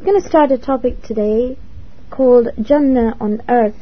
I'm going to start a topic today called Jannah on Earth.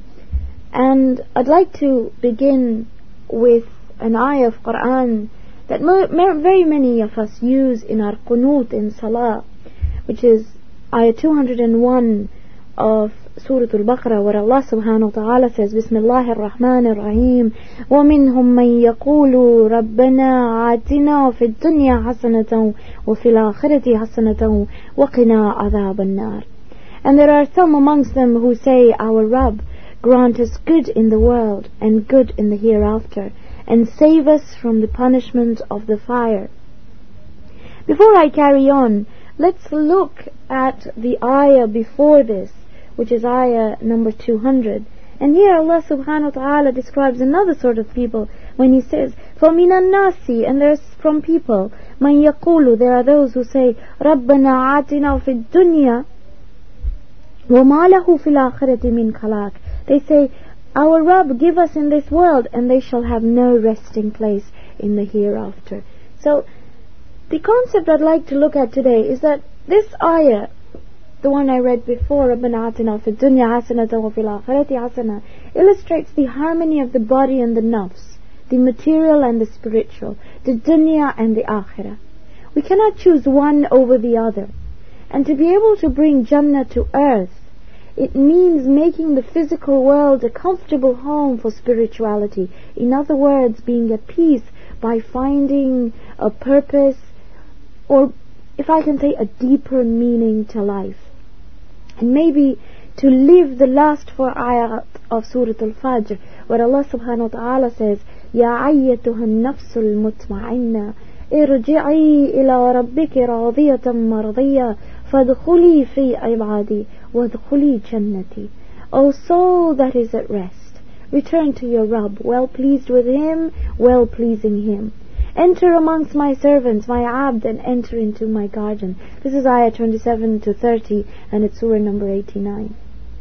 And I'd like to begin with an ayah of Quran that very many of us use in our qunut in Salah, which is ayah 201 of Surah Al-Baqarah, where Allah subhanahu wa ta'ala says, Bismillahir Rahmanir Rahim, وَمِنْهُمْ مَنْ يَقُولُ رَبَّنَا آتِنَا فِي الدُّنْيَا حَسَنَةً وَفِي الْآخِرَةِ حَسَنَةً وَقِنَا عَذَابَ النَّارِ. And there are some amongst them who say, Our Rabb, grant us good in the world and good in the hereafter, and save us from the punishment of the fire. Before I carry on, let's look at the ayah before this, which is ayah number 200. And here Allah subhanahu wa ta'ala describes another sort of people when He says, فَمِنَ النَّاسِ, and there's from people, مَنْ يَقُولُ, there are those who say, رَبَّنَا آتِنَا فِي الدُّنْيَا وَمَا لَهُ فِي الْآخِرَةِ مِنْ خَلَاقٍ. They say, Our Rabb, give us in this world, and they shall have no resting place in the hereafter. So, the concept I'd like to look at today is that this ayah, the one I read before, رَبَّنَا آتِنَا فِي الدُّنْيَا حَسَنَةً وَفِي الْآخِرَةِ حَسَنَةً, illustrates the harmony of the body and the nafs, the material and the spiritual, the dunya and the akhirah. We cannot choose one over the other. And to be able to bring Jannah to earth, it means making the physical world a comfortable home for spirituality. In other words, being at peace by finding a purpose, or if I can say, a deeper meaning to life. And maybe to live the last 4 ayat of Surah Al-Fajr, where Allah subhanahu wa ta'ala says, Ya ayyatuha an-nafsul mutma'inna, irji'i ila rabbiki radiyatan mardiyya, fadkhuli fi ibadi, wadkhuli jannati. O soul that is at rest, return to your Rabb, well pleased with Him, well pleasing Him. Enter amongst my servants, my abd, and enter into my garden. This is ayah 27 to 30, and it's surah number 89.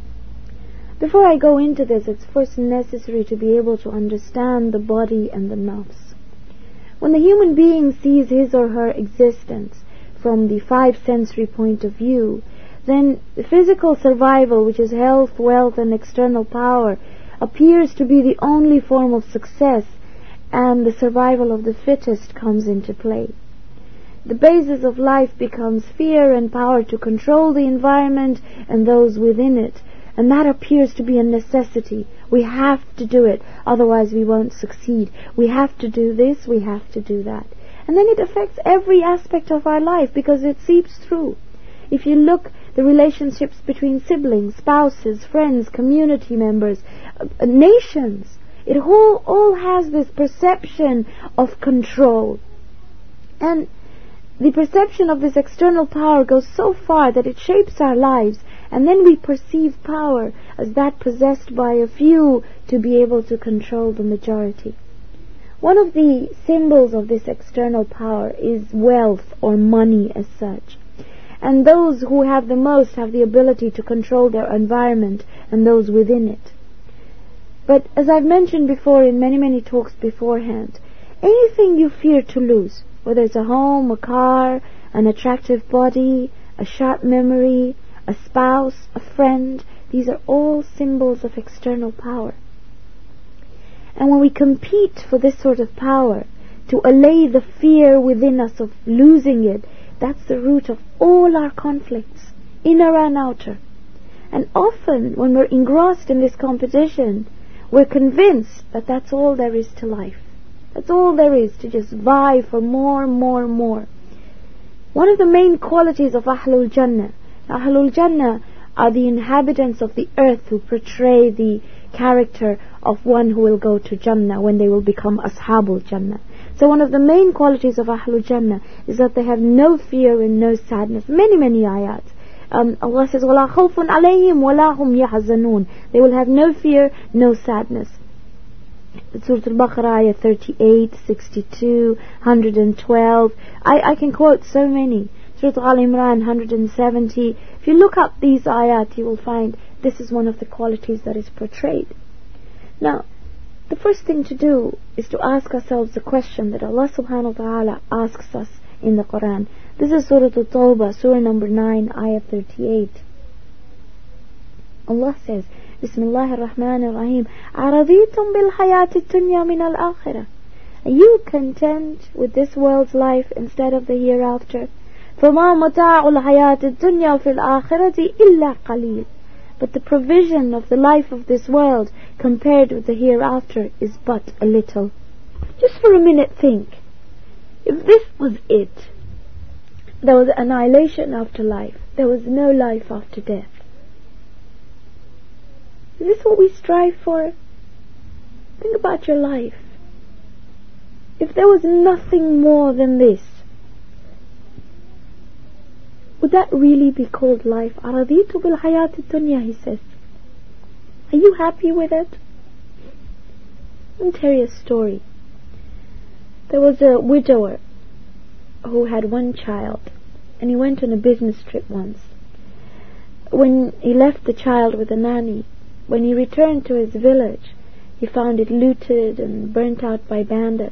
Before I go into this, it's first necessary to be able to understand the body and the nafs. When the human being sees his or her existence from the 5 sensory point of view, then the physical survival, which is health, wealth, and external power, appears to be the only form of success, and the survival of the fittest comes into play. The basis of life becomes fear and power to control the environment and those within it, and that appears to be a necessity. We have to do it, otherwise we won't succeed. We have to do this, we have to do that. And then it affects every aspect of our life because it seeps through. If you look, the relationships between siblings, spouses, friends, community members, nations, it all has this perception of control. And the perception of this external power goes so far that it shapes our lives, and then we perceive power as that possessed by a few to be able to control the majority. One of the symbols of this external power is wealth or money as such. And those who have the most have the ability to control their environment and those within it. But as I've mentioned before in many talks beforehand, anything you fear to lose, whether it's a home, a car, an attractive body, a sharp memory, a spouse, a friend, these are all symbols of external power. And when we compete for this sort of power, to allay the fear within us of losing it, that's the root of all our conflicts, inner and outer. And often when we're engrossed in this competition, we're convinced that that's all there is to life. That's all there is, to just vie for more. One of the main qualities of Ahlul Jannah, Ahlul Jannah are the inhabitants of the earth who portray the character of one who will go to Jannah when they will become Ashabul Jannah. So one of the main qualities of Ahlul Jannah is that they have no fear and no sadness. Many ayats. Allah says, وَلَا خَوْفٌ عَلَيْهِمْ وَلَا هُمْ يَحْزَنُونَ. They will have no fear, no sadness. Surah Al-Baqarah, ayah 38, 62, 112. I can quote so many. Surah Al-Imran, 170. If you look up these ayat, you will find this is one of the qualities that is portrayed. Now, the first thing to do is to ask ourselves the question that Allah subhanahu wa ta'ala asks us in the Quran. This is Surah At-Tawbah, Surah number 9, Ayah 38. Allah says, Bismillahir Rahmanir Rahim, أَرَضِيتُمْ بِالْحَيَاةِ الدُّنْيَا مِنَ الْآخِرَةِ. Are you content with this world's life instead of the hereafter? فَمَا مَتَاعُ الْحَيَاةِ الدُّنْيَا فِي الْآخِرَةِ إِلَّا قَلِيلٌ. But the provision of the life of this world compared with the hereafter is but a little. Just for a minute think. If this was it, there was annihilation after life, there was no life after death. Is this what we strive for? Think about your life. If there was nothing more than this, would that really be called life? أَرَضِيتُ بِالْحَيَاةِ الدُّنْيَا, he says. Are you happy with it? Let me tell you a story. There was a widower who had one child, and he went on a business trip once. When he left the child with a nanny, when he returned to his village, he found it looted and burnt out by bandits.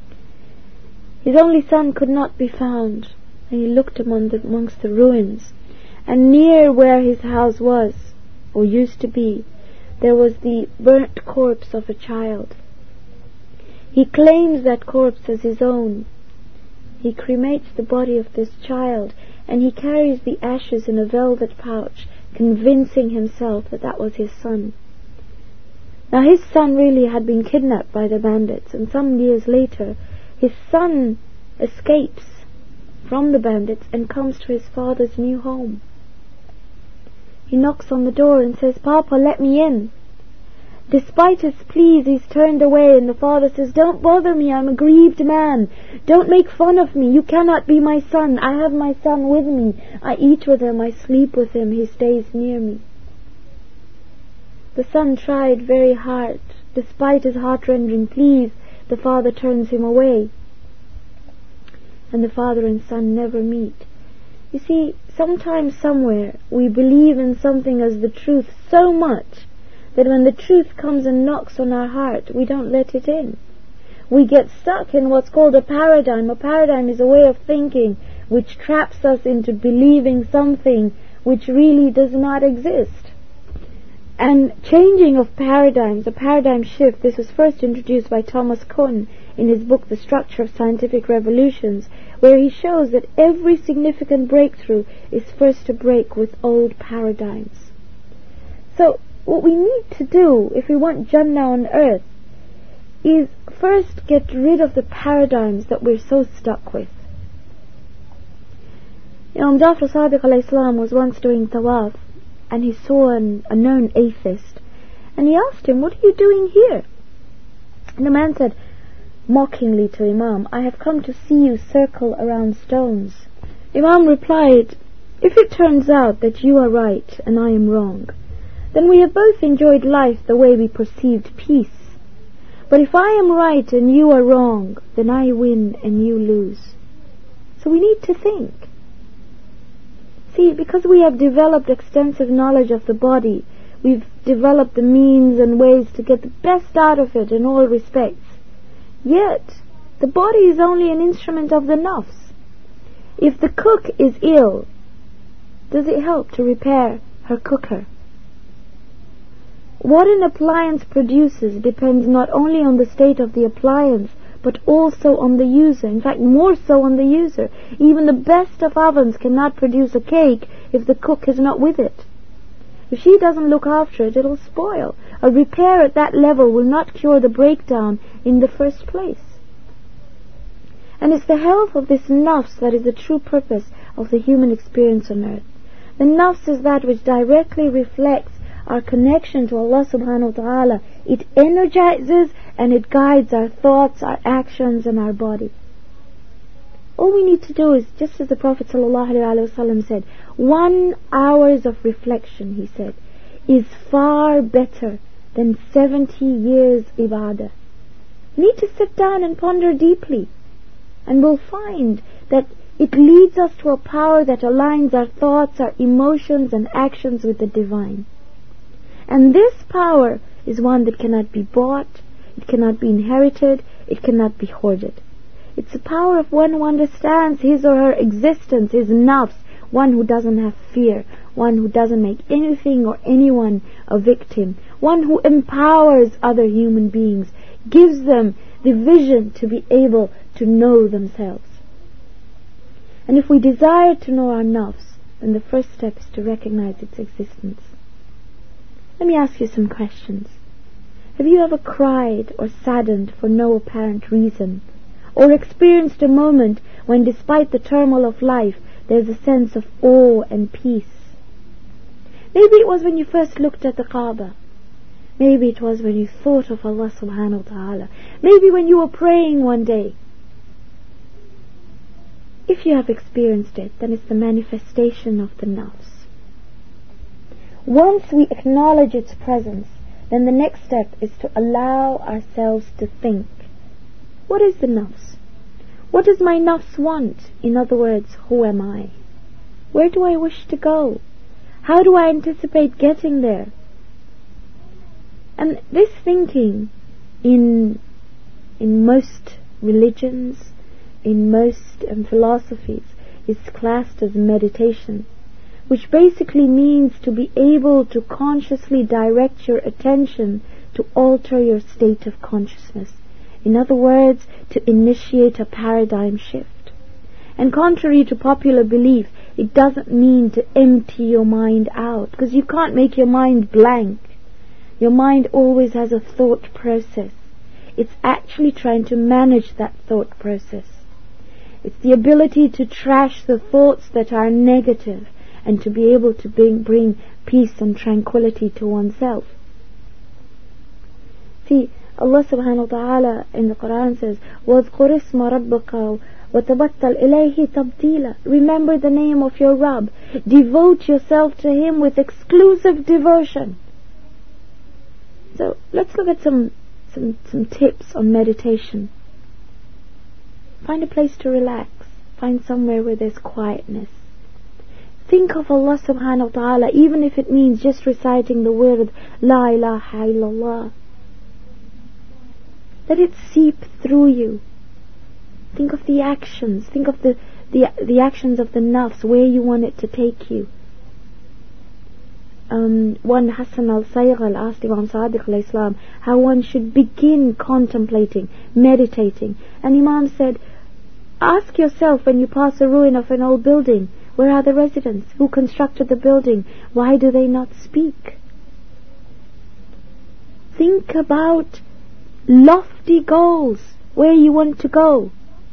His only son could not be found, and he looked amongst the ruins, and near where his house was, or used to be, there was the burnt corpse of a child. He claims that corpse as his own. He cremates the body of this child, and he carries the ashes in a velvet pouch, convincing himself that that was his son. Now his son really had been kidnapped by the bandits, and some years later his son escapes from the bandits and comes to his father's new home. He knocks on the door and says, "Papa, let me in." Despite his pleas, he's turned away, and the father says, "Don't bother me, I'm a grieved man. Don't make fun of me. You cannot be my son. I have my son with me. I eat with him, I sleep with him, he stays near me." The son tried very hard. Despite his heart-rending pleas, the father turns him away, and the father and son never meet. You see, sometimes somewhere we believe in something as the truth so much that when the truth comes and knocks on our heart, we don't let it in. We get stuck in what's called a paradigm. A paradigm is a way of thinking which traps us into believing something which really does not exist. And changing of paradigms, a paradigm shift, this was first introduced by Thomas Kuhn in his book The Structure of Scientific Revolutions, where he shows that every significant breakthrough is first to break with old paradigms. So what we need to do if we want Jannah on earth is first get rid of the paradigms that we're so stuck with. Imam Jafar Sadiq alayhi salam was once doing tawaf, and he saw a known atheist, and he asked him, "What are you doing here?" And the man said mockingly to Imam, "I have come to see you circle around stones." Imam replied, "If it turns out that you are right and I am wrong, then we have both enjoyed life the way we perceived peace. But if I am right and you are wrong, then I win and you lose." So we need to think. See, because we have developed extensive knowledge of the body, we've developed the means and ways to get the best out of it in all respects. Yet, the body is only an instrument of the nafs. If the cook is ill, does it help to repair her cooker? What an appliance produces depends not only on the state of the appliance, but also on the user. In fact, more so on the user. Even the best of ovens cannot produce a cake if the cook is not with it. If she doesn't look after it, it'll spoil. A repair at that level will not cure the breakdown in the first place. And it's the health of this nafs that is the true purpose of the human experience on earth. The nafs is that which directly reflects our connection to Allah subhanahu wa ta'ala. It energizes and it guides our thoughts, our actions and our body. All we need to do is, just as the Prophet ﷺ said, 1 hour of reflection, he said, is far better than 70 years ibadah. We need to sit down and ponder deeply, and we'll find that it leads us to a power that aligns our thoughts, our emotions and actions with the divine. And this power is one that cannot be bought, it cannot be inherited, it cannot be hoarded. It's the power of one who understands his or her existence, his nafs, one who doesn't have fear, one who doesn't make anything or anyone a victim, one who empowers other human beings, gives them the vision to be able to know themselves. And if we desire to know our nafs, then the first step is to recognize its existence. Let me ask you some questions. Have you ever cried or saddened for no apparent reason, or experienced a moment when, despite the turmoil of life, there's a sense of awe and peace? Maybe it was when you first looked at the Kaaba. Maybe it was when you thought of Allah subhanahu wa ta'ala. Maybe when you were praying one day. If you have experienced it, then it's the manifestation of the nafs. Once we acknowledge its presence, then the next step is to allow ourselves to think. What is the nafs? What does my nafs want? In other words, who am I? Where do I wish to go? How do I anticipate getting there? And this thinking in most religions, in most philosophies, is classed as meditation, which basically means to be able to consciously direct your attention to alter your state of consciousness. In other words, to initiate a paradigm shift. And contrary to popular belief, it doesn't mean to empty your mind out, because you can't make your mind blank. Your mind always has a thought process. It's actually trying to manage that thought process. It's the ability to trash the thoughts that are negative and to be able to bring peace and tranquility to oneself. See, Allah subhanahu wa ta'ala in the Quran says, وَاذْكُرِ اسْمَ رَبِّكَ وَتَبَتَّلْ إِلَيْهِ تَبْتِيلًا. Remember the name of your Rabb. Devote yourself to Him with exclusive devotion. So let's look at some tips on meditation. Find a place to relax. Find somewhere where there's quietness. Think of Allah subhanahu wa ta'ala, even if it means just reciting the word La ilaha illallah. Let it seep through you. Think of the actions. Think of the actions of the nafs, where you want it to take you. One Hassan al-Sayghal asked Imam Sadiq alayhi salam how one should begin contemplating, meditating. And Imam said, ask yourself when you pass a ruin of an old building, where are the residents? Who constructed the building? Why do they not speak? Think about lofty goals, where you want to go,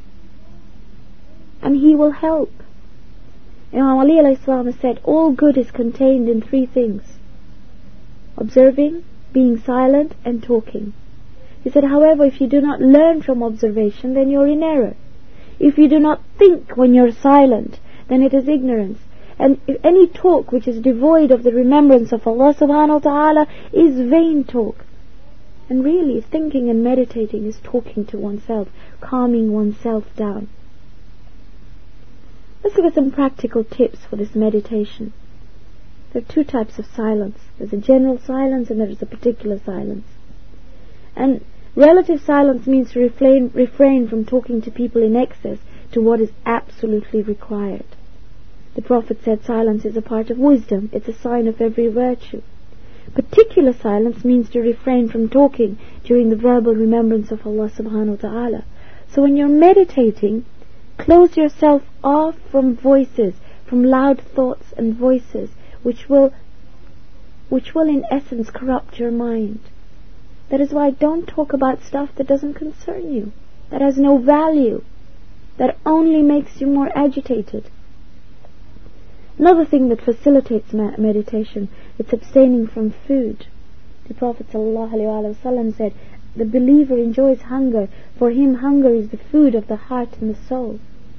and He will help. Imam Ali alayhi salam said, all good is contained in three things: observing, being silent, and talking. He said, however, if you do not learn from observation, then you're in error. If you do not think when you're silent, then it is ignorance. And if any talk which is devoid of the remembrance of Allah subhanahu wa ta'ala is vain talk. And really, thinking and meditating is talking to oneself, calming oneself down. Let's look at some practical tips for this meditation. There are two types of silence. There's a general silence and there is a particular silence. And relative silence means to refrain from talking to people in excess to what is absolutely required. The Prophet said silence is a part of wisdom. It's a sign of every virtue. Particular silence means to refrain from talking during the verbal remembrance of Allah subhanahu wa ta'ala. So when you're meditating, close yourself off from voices, from loud thoughts and voices, which will in essence corrupt your mind. That is why don't talk about stuff that doesn't concern you, that has no value, that only makes you more agitated. Another thing that facilitates meditation, it's abstaining from food. The Prophet ﷺ said, the believer enjoys hunger. For him, hunger is the food of the heart and the soul.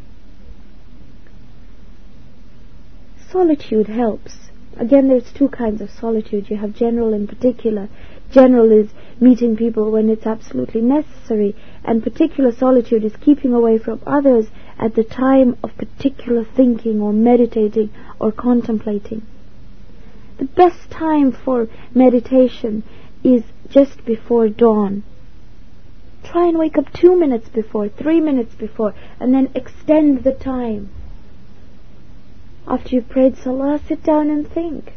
Solitude helps. Again, there's two kinds of solitude. You have general and particular. General is meeting people when it's absolutely necessary, and particular solitude is keeping away from others at the time of particular thinking or meditating or contemplating. The best time for meditation is just before dawn. try and wake up 2 minutes before, 3 minutes before, and then extend the time. After you've prayed Salah, sit down and think.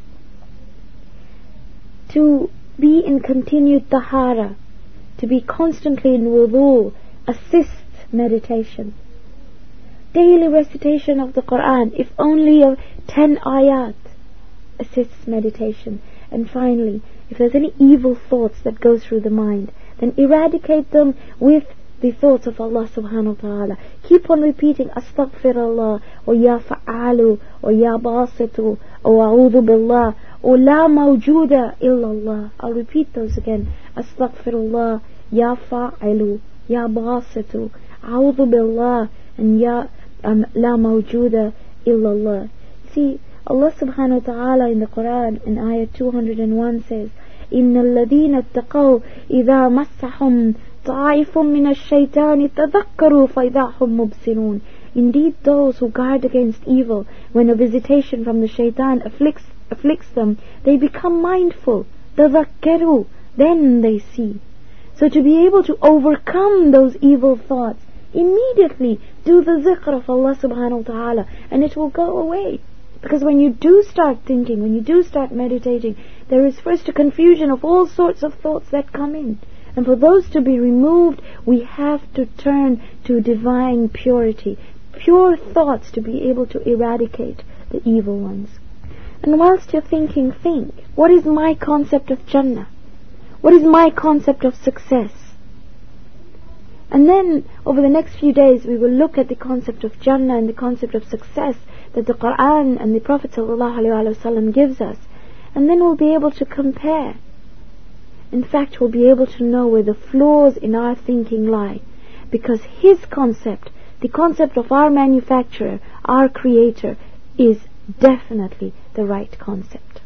To be in continued tahara, to be constantly in wudu, assists meditation. Daily recitation of the Quran, if only of 10 ayat, assists meditation. And finally, if there's any evil thoughts that go through the mind, then eradicate them with the thoughts of Allah subhanahu wa ta'ala. Keep on repeating Astaghfirullah, or Ya Fa'alu, or Ya Basitu, or A'udhu Billah, or La Mawjuda Illallah. I'll repeat those again. Astaghfirullah, Ya Fa'alu, Ya Basitu, A'udhu Billah, and Ya La Mawjuda Illallah. See, Allah subhanahu wa ta'ala in the Quran in ayah 201 says, إِنَّ الَّذِينَ اتَّقَوْا إِذَا مَسَّهُمْ طَائِفٌ مِّنَ الشَّيْطَانِ تَذَكَّرُوا فَإِذَا هُمْ مُبْصِرُونَ. Indeed, those who guard against evil, when a visitation from the shaitan afflicts them, they become mindful. تَذَكَّرُوا, then they see. So to be able to overcome those evil thoughts, immediately do the zikr of Allah subhanahu wa ta'ala, and it will go away. Because when you do start thinking, when you do start meditating, there is first a confusion of all sorts of thoughts that come in. And for those to be removed, we have to turn to divine purity, pure thoughts to be able to eradicate the evil ones. And whilst you're thinking, think, what is my concept of Jannah? What is my concept of success? And then, over the next few days, we will look at the concept of Jannah and the concept of success that the Quran and the Prophet ﷺ gives us. And then we'll be able to compare. In fact, we'll be able to know where the flaws in our thinking lie. Because his concept, the concept of our manufacturer, our creator, is definitely the right concept.